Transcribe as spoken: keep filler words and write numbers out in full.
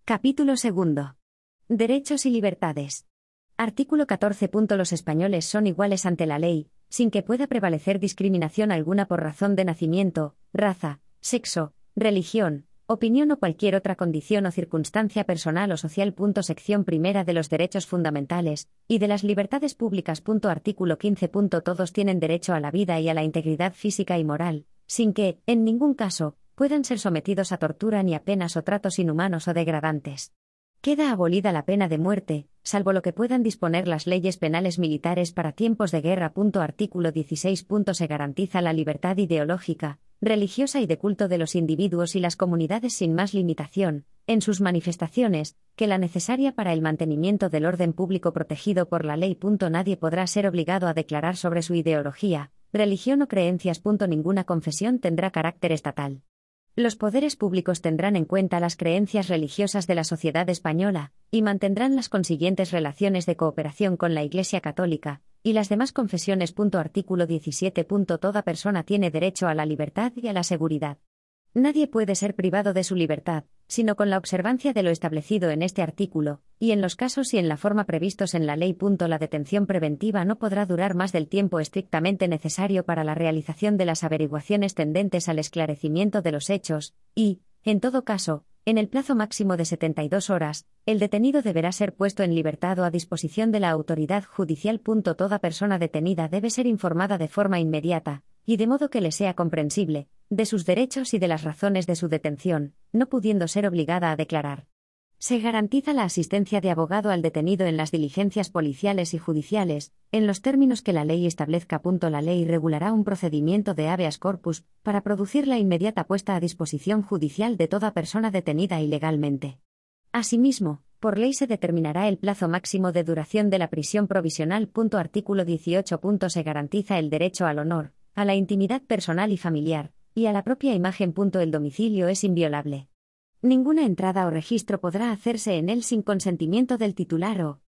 Capítulo segundo. Derechos y libertades. Artículo catorce. Los españoles son iguales ante la ley, sin que pueda prevalecer discriminación alguna por razón de nacimiento, raza, sexo, religión, opinión o cualquier otra condición o circunstancia personal o social. Sección primera de los derechos fundamentales y de las libertades públicas. Artículo quince. Todos tienen derecho a la vida y a la integridad física y moral, sin que, en ningún caso, puedan ser sometidos a tortura ni a penas o tratos inhumanos o degradantes. Queda abolida la pena de muerte, salvo lo que puedan disponer las leyes penales militares para tiempos de guerra. Artículo dieciséis. Se garantiza la libertad ideológica, religiosa y de culto de los individuos y las comunidades sin más limitación, en sus manifestaciones, que la necesaria para el mantenimiento del orden público protegido por la ley. Nadie podrá ser obligado a declarar sobre su ideología, religión o creencias. Ninguna confesión tendrá carácter estatal. Los poderes públicos tendrán en cuenta las creencias religiosas de la sociedad española, y mantendrán las consiguientes relaciones de cooperación con la Iglesia Católica y las demás confesiones. Artículo diecisiete. Toda persona tiene derecho a la libertad y a la seguridad. Nadie puede ser privado de su libertad, sino con la observancia de lo establecido en este artículo, y en los casos y en la forma previstos en la ley. La detención preventiva no podrá durar más del tiempo estrictamente necesario para la realización de las averiguaciones tendentes al esclarecimiento de los hechos, y, en todo caso, en el plazo máximo de setenta y dos horas, el detenido deberá ser puesto en libertad o a disposición de la autoridad judicial. Toda persona detenida debe ser informada de forma inmediata, y de modo que le sea comprensible, de sus derechos y de las razones de su detención, no pudiendo ser obligada a declarar. Se garantiza la asistencia de abogado al detenido en las diligencias policiales y judiciales, en los términos que la ley establezca. La ley regulará un procedimiento de habeas corpus, para producir la inmediata puesta a disposición judicial de toda persona detenida ilegalmente. Asimismo, por ley se determinará el plazo máximo de duración de la prisión provisional. Artículo dieciocho. Se garantiza el derecho al honor, a la intimidad personal y familiar, y a la propia imagen. El domicilio es inviolable. Ninguna entrada o registro podrá hacerse en él sin consentimiento del titular o,